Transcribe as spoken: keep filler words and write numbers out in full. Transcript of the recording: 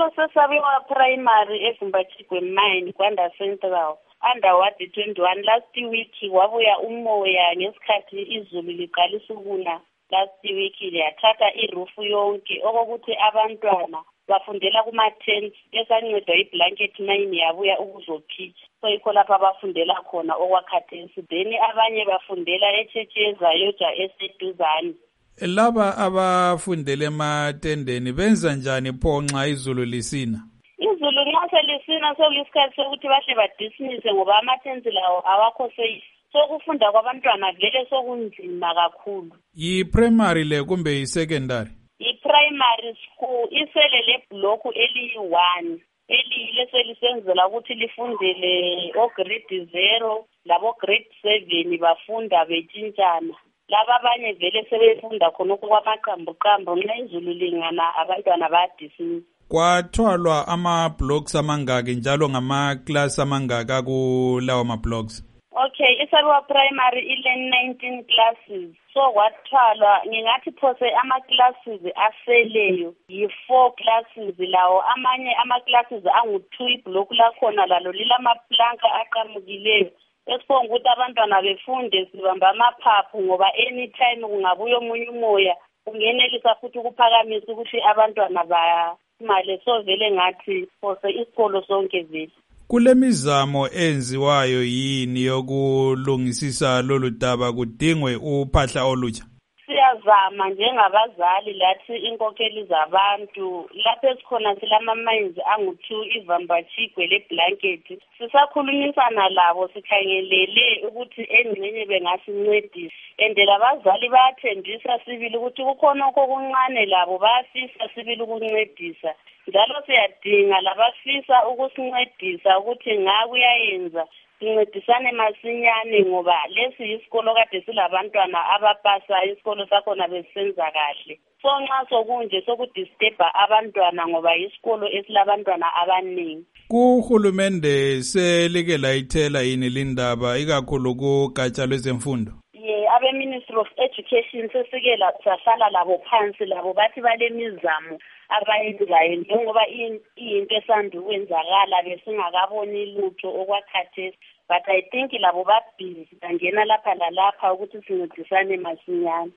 Isikolo seSabiwa Primary eVumbachigwe Mine Gwanda Central under Ward twenty-one last week wabuya umoya ngesikhathi izulu liqalisa ukuna last week liyathatha irufu yonke okokuthi abantwana bafundela kuma tents esancedwa iblanket nine yabuya ukuzophitsha so yikho lapha bafundela khona okwakhathesi then abanye bafundela eChecheza Yoja eseduzane. Laba abafundele ematendeni benza njani pho nxa izulu lisina? Izulu nxa selisina sekuyisikhathi sokuthi bahle badismise ngoba amatenti lawo awakho safe. So kufunda kwabantwana vele sokunzima kakhulu. Yi-primary le kumbe yi-secondary? I-primary school isele le block eliyi one. Eliyile selisenzela ukuthi lifundele o grade zero labo grade seven bafunda betshintshana. Laba abanye vele sebefunda khonokho kwamaqambuqambu nxa izulu lingana abantwana bayadismiss. Kwathwalwa ama-blocks amangaki njalo ngama-class amangaka kulawo ma-blocks? Okay, iSabiwa Primary ile nineteen classes. So kwathwalwa ngingathi phose ama-classes aseleyo yi-four classes lawo amanye ama-classes angu-two iblock lakhona lalo lilamaplanka aqamukileyo. Esibonga ukuthi abantwana befunde sibamba amaphaphu ngoba anytime kungabuya omunye umoya kungenelisa futhi ukuphakamisa ukuthi abantwana bamale so vele ngathi phose isikolo sonke vele. Kule mizamo enziwayo yini yokulungisisa lolu daba kudingwe uphahla olutsha? Siyazama njengabazali lathi inkokheli zabantu lapho esikhona silama mines angu-two iVumbachigwe leBlanket sisakhulumisana labo sikhangelele ukuthi engxenye bengasincedisa and labazali bayathembisa sibili ukuthi kukhona okuncane labo bayafisa sibili ukuncedisa njalo siyadinga labafisa ukusincedisa ukuthi ngakuyayenza sincedisane masinyane ngoba lesi isikolo kade silabantwana abapasa isikolo sakhona besisenza kahle. So nxa sokunje sokudisturba abantwana ngoba isikolo esilabantwana abaningi. Kuhulumende selike layithela yini lindaba ikakhulu kugatsha lwezemfundo? Yeah, abe Ministry of Education sesike sahlala labo phansi labo bathi balemizamo abayenzayo njengoba into esanda ukwenzakala besingakaboni lutho okwakhathesi but I think labo babhizi bangena lapha lalapha ukuthi sincedisane masinyane.